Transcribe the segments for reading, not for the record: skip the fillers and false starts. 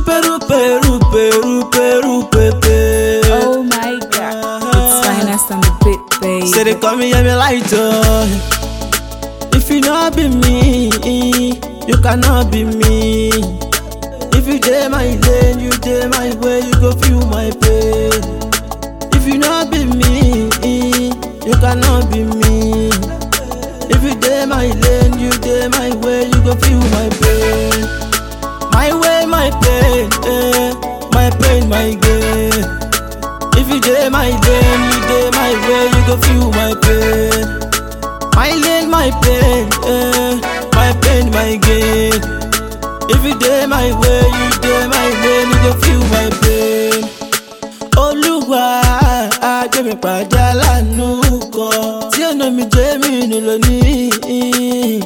Oh my god, it's finest on the beat, baby. Say they call me, yeah, me lighter. If you not be me, you cannot be me. If you day my lane, you day my way, you go feel my pain. If you not be me, you cannot be me. If you day my lane, you day my way, you go feel my pain. My way, my pain, my pain, my gain. If you day my lane, you day my way, you go feel my pain. My lane, my pain, my pain, my gain. If you day my way, you day my lane, you go feel my pain. Olúwa, gbé mi pàdé aláàánú kan tí ọ̀nà mi jẹ́ mi nílò ní.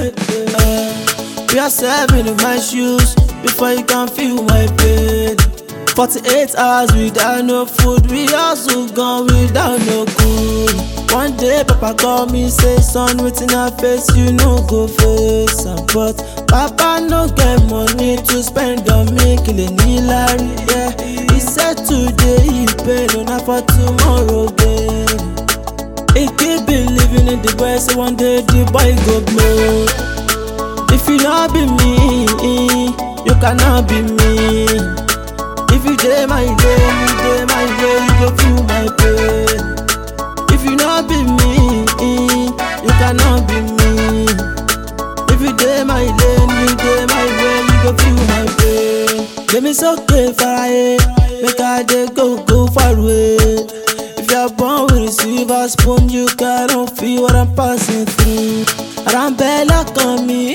Wear 7 in my shoes before you can feel my pain. 48 hours without no food, we also gone without no cool. One day papa call me say son wetin I face you no go face am. But papa no get money to spend on me killing Hillary, yeah. He said today he pay no na for tomorrow again. He keep believing in the boy say one day the boy go blow. If you not be me, you cannot be me. If you day my day, you day my way, you go feel my pain. If you not be me, you cannot be me. If you day my lane, you day my way, you go feel my pain. Let me so far away, make I dey go far away. If you are born with a silver spoon, you cannot feel what I'm passing through. Arambella kan mi,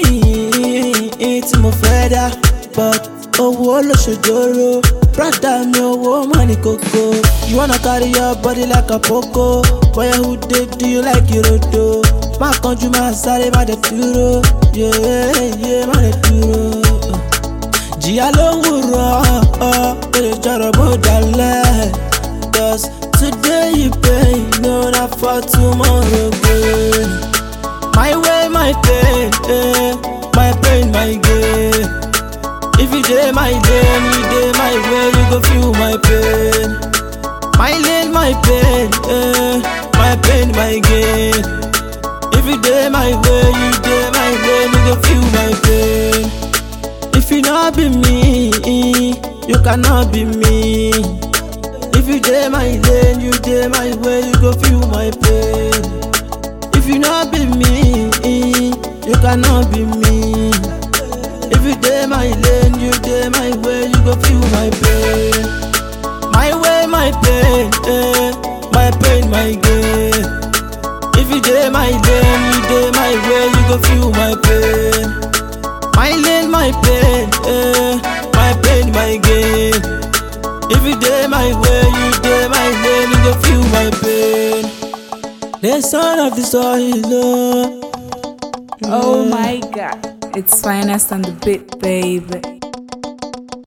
tí mo fẹ́ dá, but owó ló ṣòjòrò. Brother mi owó money koko. You wanna carry your body like a poco. Boy who did do you like Irodo? Má kánjú má sáré má dẹ̀ dúró. Yeah, má dẹ̀ dúró. Jìyà lówùrọ̀, ó lè jọ̀rọ̀ bó dalẹ̀. 'Cause today you pay, no na for tomorrow gain. My way, my pain, my pain, my gain. If you day my lane, you day my way, you go feel my pain. My lane, my pain, my pain, my gain. If you day my way, you day my way, you go feel my pain. If you not be me, you cannot be me. If you day my lane, you day my way, you go feel my pain. If you not be me, you cannot be me. If you day my lane, you day my way, you go feel my pain. My way, my pain, my pain, my gain. If you day my lane, you day my way, you go feel my pain. My lane, my pain, my pain, my gain. If you day my way, you day my lane, you go feel my pain. The son of the soil. Oh my god, it's finest on the beat, baby.